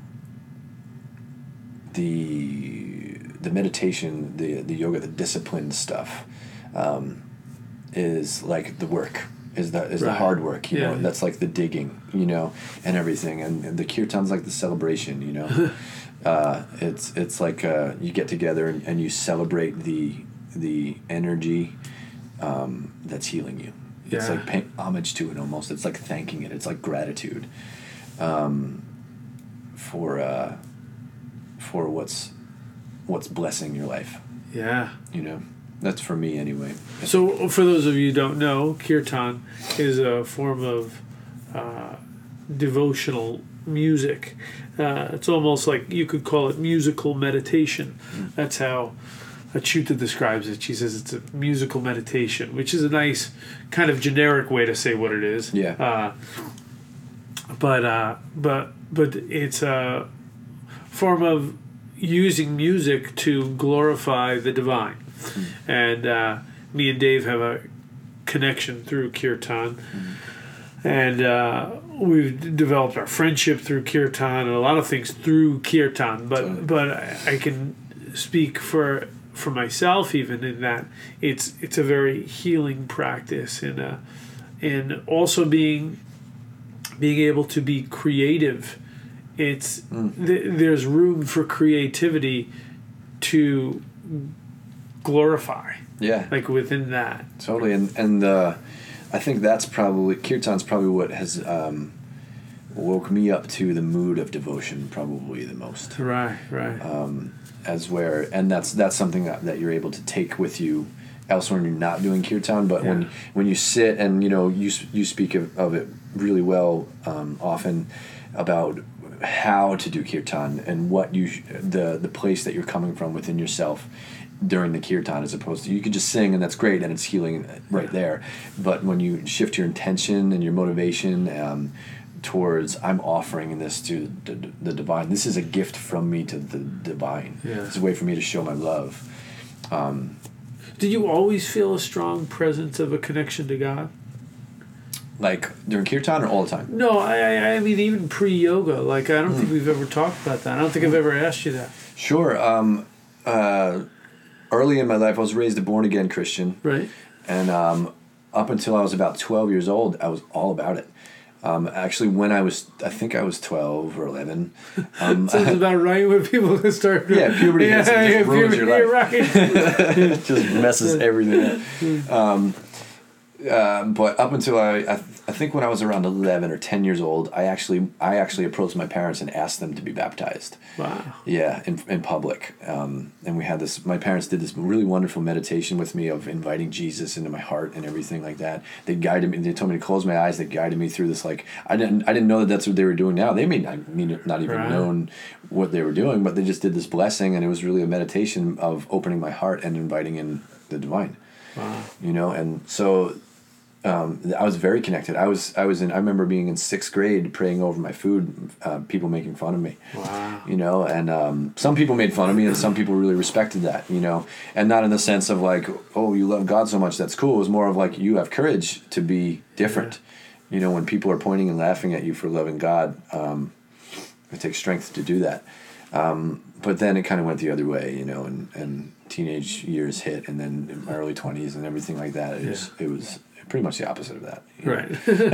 the the meditation, the the yoga, the discipline stuff um, is like the work. Is the is Right. the hard work, you Yeah. know? That's like the digging, you know, and everything. And, and the kirtan's like the celebration, you know. uh, it's it's like uh, you get together and, and you celebrate the the energy um, that's healing you. It's Yeah. like paying homage to it almost. It's like thanking it. It's like gratitude um, for uh, for what's what's blessing your life. Yeah. You know, that's for me anyway. So, for those of you who don't know, kirtan is a form of uh, devotional music. Uh, it's almost like you could call it musical meditation. Mm. That's how Achyuta describes it. She says it's a musical meditation, which is a nice kind of generic way to say what it is. Yeah. Uh, but uh, but but it's a form of using music to glorify the divine. Mm. And uh, me and Dave have a connection through kirtan. Mm. And uh, we've developed our friendship through kirtan and a lot of things through kirtan. But Totally. but I, I can speak for for myself even in that it's it's a very healing practice and uh, and also being being able to be creative. It's Mm. th- there's room for creativity to glorify, Yeah. like within that. Totally, and and uh, I think that's probably kirtan's probably what has um, woke me up to the mood of devotion probably the most. Right, right. Um, as where, and that's that's something that, that you're able to take with you elsewhere when you're not doing kirtan. But Yeah. when when you sit and you know you you speak of, of it really well um, often about how to do kirtan and what you sh- the the place that you're coming from within yourself during the kirtan, as opposed to you could just sing and that's great and it's healing right there, but when you shift your intention and your motivation um, towards I'm offering this to the, the divine, this is a gift from me to the divine, Yeah. it's a way for me to show my love. Um, Did you always feel a strong presence of a connection to God? like during kirtan or all the time? No, I I, I mean even pre-yoga. Like I don't think we've ever talked about that. I don't think I've ever asked you that. Sure. Um, uh, early in my life, I was raised a born again Christian, Right. and um, up until I was about twelve years old, I was all about it. Um, actually, when I was, I think I was twelve or eleven. Um, Sounds about right when people start. Yeah, puberty hits and just ruins your life. Right. just messes everything up. Um, uh, but up until I, I, I think when I was around eleven or ten years old, I actually, I actually approached my parents and asked them to be baptized. Wow. Yeah, in in public, um, and we had this. My parents did this really wonderful meditation with me of inviting Jesus into my heart and everything like that. They guided me. They told me to close my eyes. They guided me through this. Like I didn't, I didn't know that that's what they were doing. Now they may not mean not even Right. known what they were doing, but they just did this blessing, and it was really a meditation of opening my heart and inviting in the divine. Wow. You know, and so. Um, I was very connected. I was I was in. I remember being in sixth grade, praying over my food. Uh, people making fun of me. Wow. You know, and um, some people made fun of me, and some people really respected that. You know, and not in the sense of like, oh, you love God so much, that's cool. It was more of like, you have courage to be different. Yeah. You know, when people are pointing and laughing at you for loving God, um, it takes strength to do that. Um, but then it kind of went the other way, you know, and, and teenage years hit, and then in my early twenties and everything like that. It Yeah. was it was. Pretty much the opposite of that. You know?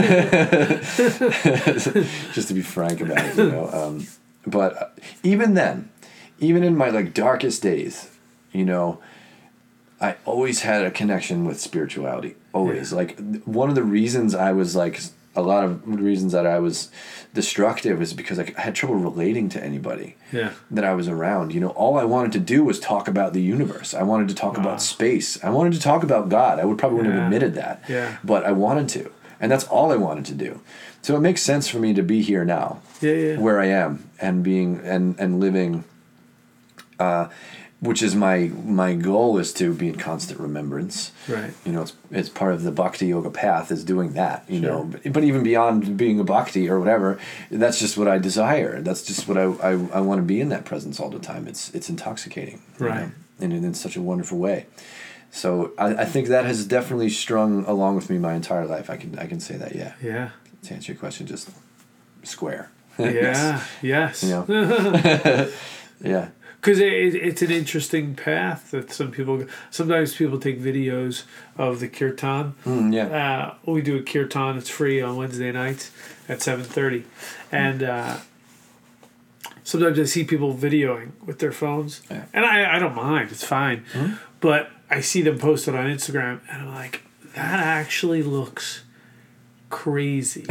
Right. Just to be frank about it, you know. Um, but even then, even in my like darkest days, you know, I always had a connection with spirituality. Always. Yeah. Like one of the reasons I was like a lot of reasons that I was destructive is because I had trouble relating to anybody Yeah. that I was around. You know, all I wanted to do was talk about the universe. I wanted to talk Wow. about space. I wanted to talk about God. I would probably wouldn't Yeah. have admitted that. Yeah. But I wanted to. And that's all I wanted to do. So it makes sense for me to be here now. Yeah. Yeah. Where I am and being and, and living uh which is my my goal is to be in constant remembrance. Right. You know, it's it's part of the bhakti yoga path is doing that, you Sure. know. But, but even beyond being a bhakti or whatever, that's just what I desire. That's just what I I, I want to be in that presence all the time. It's it's intoxicating. you Right. know, and in, in such a wonderful way. So I, I think that has definitely strung along with me my entire life. I can I can say that, yeah. Yeah. To answer your question, just square. Yeah. Yes. You know. Yeah. Because it, it's an interesting path that some people. Sometimes people take videos of the kirtan. Mm, yeah. Uh, we do a kirtan. It's free on Wednesday nights at seven thirty, and uh, sometimes I see people videoing with their phones, Yeah. and I, I don't mind. It's fine, Mm-hmm. but I see them posted on Instagram, and I'm like, that actually looks crazy.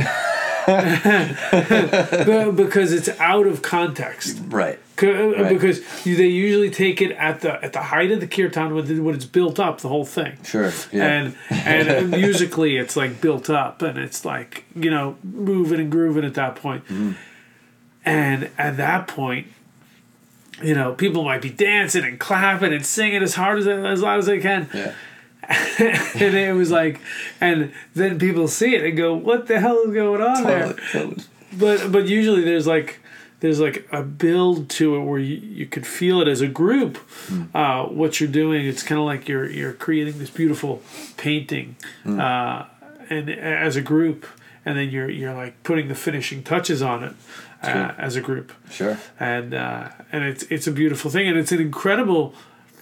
Because it's out of context. Right. C- Right. Because you, they usually take it at the at the height of the kirtan when, it- when it's built up, the whole thing. Sure. Yeah. And and musically, it's like built up, and it's like, you know, moving and grooving at that point. Mm-hmm. And at that point, you know, people might be dancing and clapping and singing as hard as as loud as they can. yeah. And it was like, and then people see it and go, "What the hell is going on there?" Totally. Totally. But but usually there's like there's like a build to it where you, you could feel it as a group. Uh, what you're doing, it's kind of like you're you're creating this beautiful painting, uh, and as a group, and then you're you're like putting the finishing touches on it uh, Sure. as a group, Sure. and uh, and it's it's a beautiful thing, and it's an incredible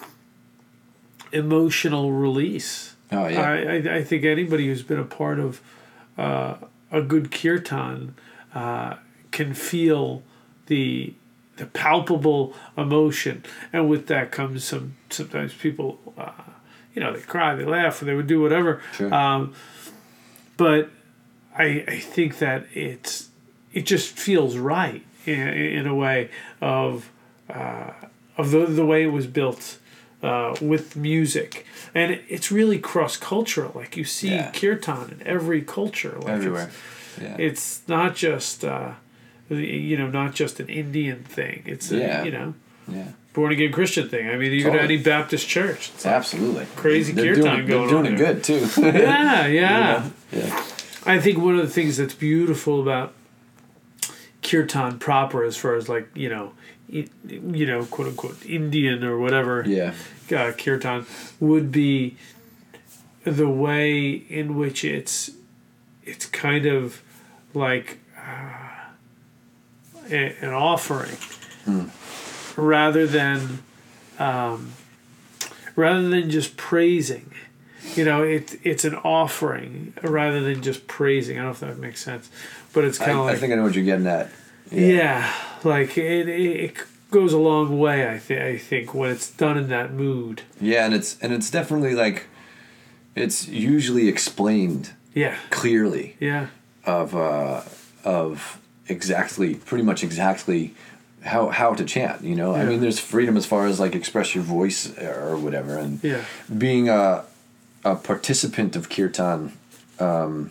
emotional release. Oh yeah. I, I I think anybody who's been a part of uh, a good kirtan uh, can feel the the palpable emotion, and with that comes some sometimes people, uh, you know, they cry, they laugh, or they would do whatever. Sure. Um, but I I think that it's it just feels right in, in a way of uh, of the the way it was built. Uh, with music, and it's really cross-cultural. Like you see Yeah. kirtan in every culture, like Everywhere. It's, Yeah. it's not just uh, you know, not just an Indian thing. It's a, Yeah. you know, Yeah. born again Christian thing. I mean, you go to Totally. any Baptist church, it's like, Absolutely. crazy they're kirtan doing, going They're doing on it there. good too. yeah, yeah. Yeah. I think one of the things that's beautiful about kirtan proper, as far as like, you know, i- you know, quote unquote Indian or whatever. Yeah. Uh, kirtan would be the way in which it's it's kind of like uh, a, an offering Hmm. rather than um, rather than just praising. You know, it it's an offering rather than just praising. I don't know if that makes sense, but it's kind I, of like I think I know what you're getting at. yeah, like it, it it goes a long way. I think I think when it's done in that mood. Yeah, and it's and it's definitely like, it's usually explained Yeah, clearly yeah, of uh, of exactly, pretty much exactly how how to chant. You know, I Yeah. mean, there's freedom as far as like express your voice or whatever, and yeah, being a a participant of kirtan. Um,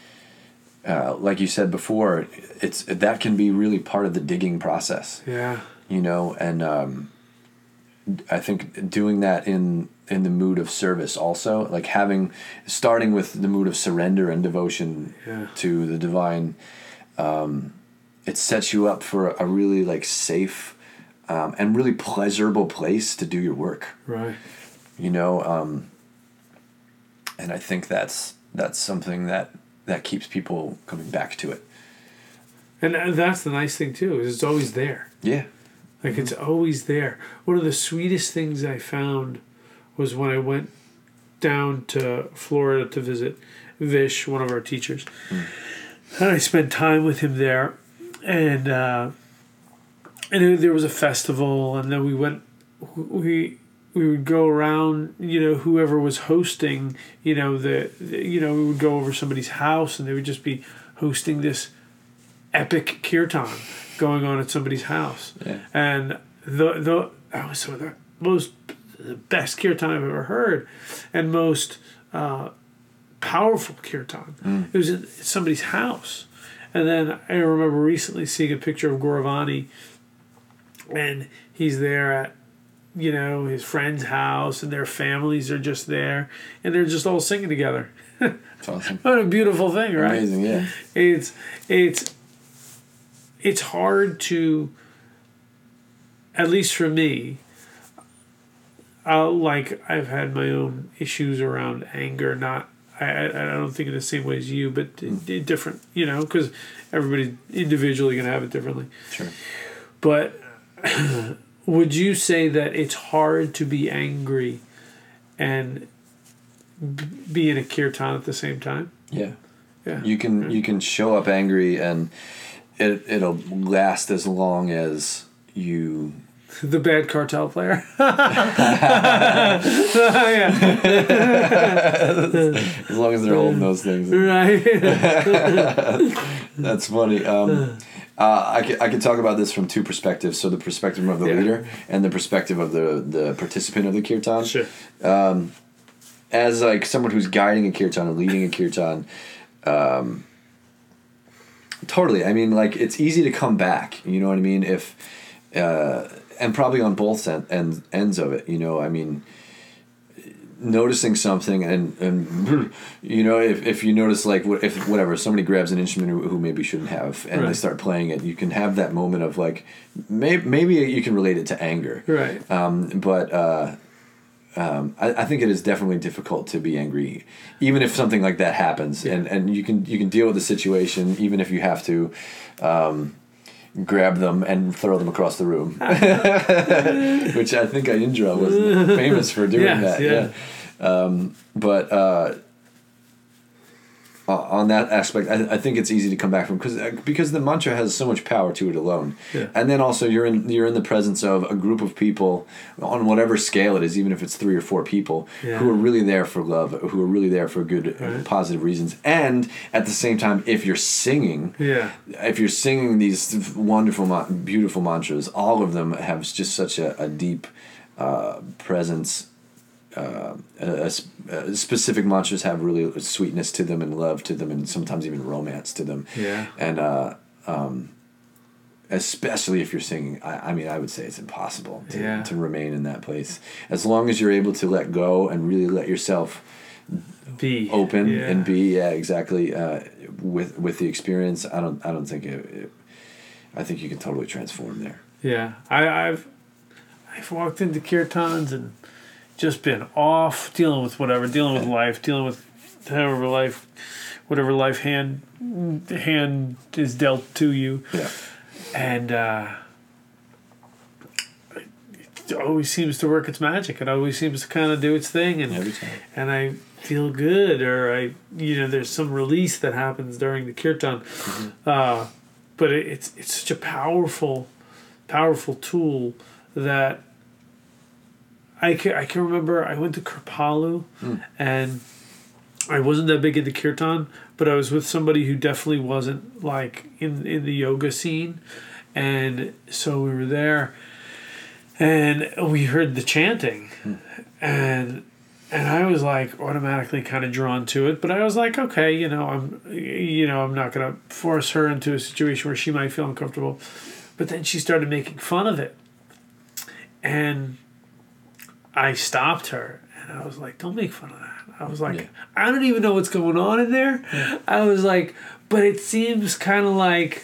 uh, like you said before, it's that can be really part of the digging process. yeah, You know, and um, I think doing that in in the mood of service also, like having starting with the mood of surrender and devotion Yeah. to the divine, um, it sets you up for a really like safe um, and really pleasurable place to do your work. right. You know, um, and I think that's that's something that that keeps people coming back to it. And uh, that's the nice thing too, is it's always there. Yeah. Like it's always there. One of the sweetest things I found was when I went down to Florida to visit Vish, one of our teachers. Mm. And I spent time with him there. And uh, and it- there was a festival, and then we went, we we would go around, you know, whoever was hosting, you know, the, the you know, we would go over somebody's house, and they would just be hosting this epic kirtan going on at somebody's house. Yeah. And the the that was some of the most the best kirtan I've ever heard, and most uh, powerful kirtan. Mm. It was in somebody's house. And then I remember recently seeing a picture of Gauravani, and he's there at, you know, his friend's house, and their families are just there, and they're just all singing together. It's awesome. What a beautiful thing, right? Amazing, yeah. It's it's it's hard to, at least for me, I'll, like I've had my own issues around anger. Not I I I don't think in the same way as you, but Mm. d- different. You know, because everybody's individually gonna have it differently. Sure. But would you say that it's hard to be angry and b- be in a kirtan at the same time? Yeah. Yeah. You can you can show up angry and it it'll last as long as you The bad cartel player. yeah. as long as they're holding those things. Right. That's funny. Um, uh, I can I can talk about this from two perspectives. So the perspective of the Yeah. leader and the perspective of the the participant of the kirtan. Sure. As like someone who's guiding a kirtan and leading a kirtan, um, totally. I mean, like it's easy to come back. You know what I mean? If uh, and probably on both end, end, ends of it. You know, I mean, noticing something and and you know if, if you notice like what if whatever somebody grabs an instrument who, who maybe shouldn't have and they Right. start playing it, you can have that moment of like maybe maybe you can relate it to anger. Right. Um, but uh, um, I, I think it is definitely difficult to be angry, even if something like that happens, Yeah. and, and you can you can deal with the situation, even if you have to um, grab them and throw them across the room, which I think Indra was famous for doing Yes, that. yeah. Yeah, um, but. Uh, Uh, on that aspect, I, I think it's easy to come back from because because the mantra has so much power to it alone, Yeah. and then also you're in you're in the presence of a group of people on whatever scale it is, even if it's three or four people Yeah. who are really there for love, who are really there for good, Right. positive reasons, and at the same time, if you're singing, Yeah. if you're singing these wonderful, ma- beautiful mantras, all of them have just such a, a deep uh, presence. Uh, a, a sp- uh, specific mantras have really sweetness to them and love to them and sometimes even romance to them. Yeah. And uh, um, especially if you're singing, I, I mean, I would say it's impossible to, Yeah. to remain in that place. As long as you're able to let go and really let yourself Be open Yeah. and be, yeah, exactly, uh, with with the experience, I don't I don't think it, it I think you can totally transform there. Yeah. I, I've I've walked into kirtans and just been off dealing with whatever, dealing with life, dealing with however life, whatever life hand hand is dealt to you, Yeah. and uh, always seems to work its magic. It always seems to kind of do its thing, and Every time. and I feel good, or I, you know, there's some release that happens during the kirtan. Mm-hmm. Uh, but it, it's it's such a powerful, powerful tool that I can I can remember I went to Kripalu, Mm. and I wasn't that big into kirtan, but I was with somebody who definitely wasn't like in in the yoga scene, and so we were there, and we heard the chanting, Mm. and and I was like automatically kind of drawn to it, but I was like, okay, you know, I'm you know I'm not gonna force her into a situation where she might feel uncomfortable, but then she started making fun of it, and I stopped her, and I was like, don't make fun of that. I was like, Yeah. I don't even know what's going on in there. Yeah. I was like, but it seems kind of like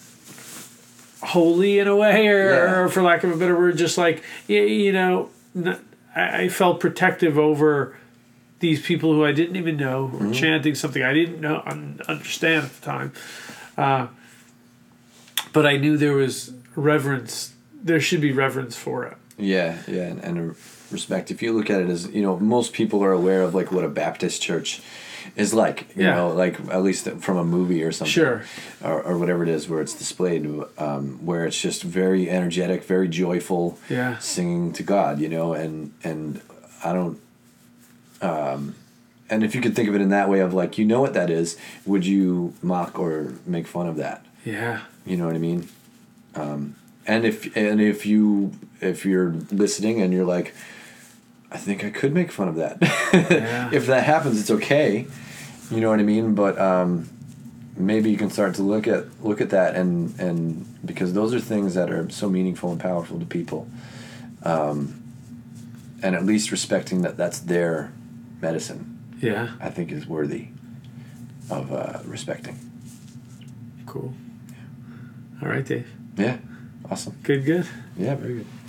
holy in a way, or, Yeah. or for lack of a better word, just like, you, you know, n- I, I felt protective over these people who I didn't even know who were Mm-hmm. chanting something I didn't know un- understand at the time. Uh, but I knew there was reverence. There should be reverence for it. Yeah, yeah, and, and a respect. If you look at it as, you know, most people are aware of like what a Baptist church is like, you Yeah. know, like at least from a movie or something. Sure. Or, or whatever it is where it's displayed, um, where it's just very energetic, very joyful, Yeah. singing to God, you know, and, and I don't, um, and if you could think of it in that way of like, you know what that is, would you mock or make fun of that? Yeah. You know what I mean? Um, and if and if you if you're listening and you're like, I think I could make fun of that. Yeah. If that happens, it's okay. You know what I mean? But um, maybe you can start to look at look at that and and because those are things that are so meaningful and powerful to people. Um, and at least respecting that that's their medicine, Yeah. I think, is worthy of uh, respecting. Cool. All right, Dave. Yeah. Awesome. Good, good. Yeah, very good.